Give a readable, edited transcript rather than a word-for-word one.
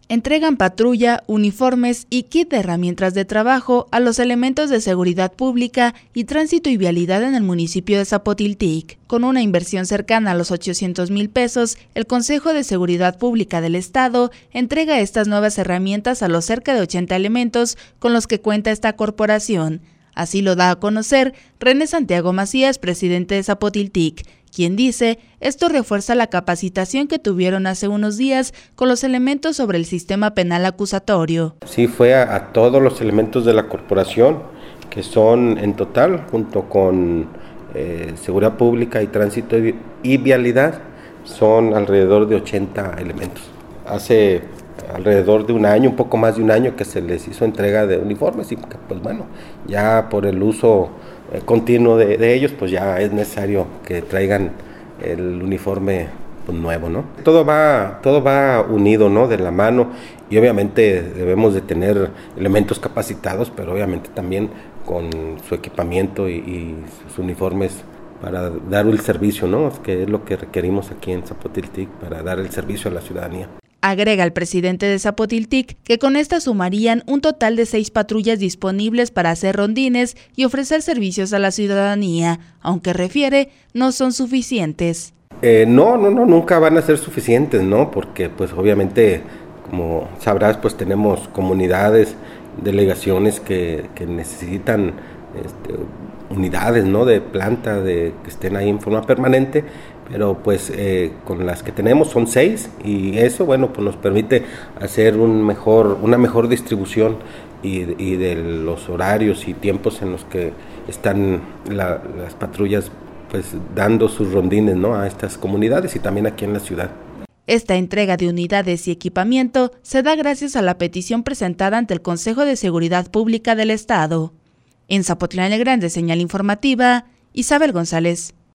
Entregan patrulla, uniformes y kit de herramientas de trabajo a los elementos de seguridad pública y tránsito y vialidad en el municipio de Zapotiltic. Con una inversión cercana a los 800,000 pesos, el Consejo de Seguridad Pública del Estado entrega estas nuevas herramientas a los cerca de 80 elementos con los que cuenta esta corporación. Así lo da a conocer René Santiago Macías, presidente de Zapotiltic, quien dice esto refuerza la capacitación que tuvieron hace unos días con los elementos sobre el sistema penal acusatorio. Sí, fue a todos los elementos de la corporación, que son en total, junto con Seguridad Pública y Tránsito y Vialidad, son alrededor de 80 elementos. Hace alrededor de un año, un poco más de un año, que se les hizo entrega de uniformes y pues bueno, ya por el uso continuo de ellos, pues ya es necesario que traigan el uniforme pues, nuevo, ¿no? Todo va unido, ¿no? De la mano, y obviamente debemos de tener elementos capacitados, pero obviamente también con su equipamiento y sus uniformes para dar el servicio, ¿no? Que es lo que requerimos aquí en Zapotiltic para dar el servicio a la ciudadanía. Agrega el presidente de Zapotiltic que con esta sumarían un total de 6 patrullas disponibles para hacer rondines y ofrecer servicios a la ciudadanía, aunque refiere no son suficientes. No, nunca van a ser suficientes, ¿no? Porque pues obviamente, como sabrás, pues tenemos comunidades, delegaciones que necesitan unidades, ¿no? De planta, que estén ahí en forma permanente, pero pues con las que tenemos son 6 y eso, bueno, pues nos permite hacer una mejor distribución y de los horarios y tiempos en los que están las patrullas pues dando sus rondines, ¿no? A estas comunidades y también aquí en la ciudad. Esta entrega de unidades y equipamiento se da gracias a la petición presentada ante el Consejo de Seguridad Pública del Estado. En Zapotlán el Grande, señal informativa, Isabel González.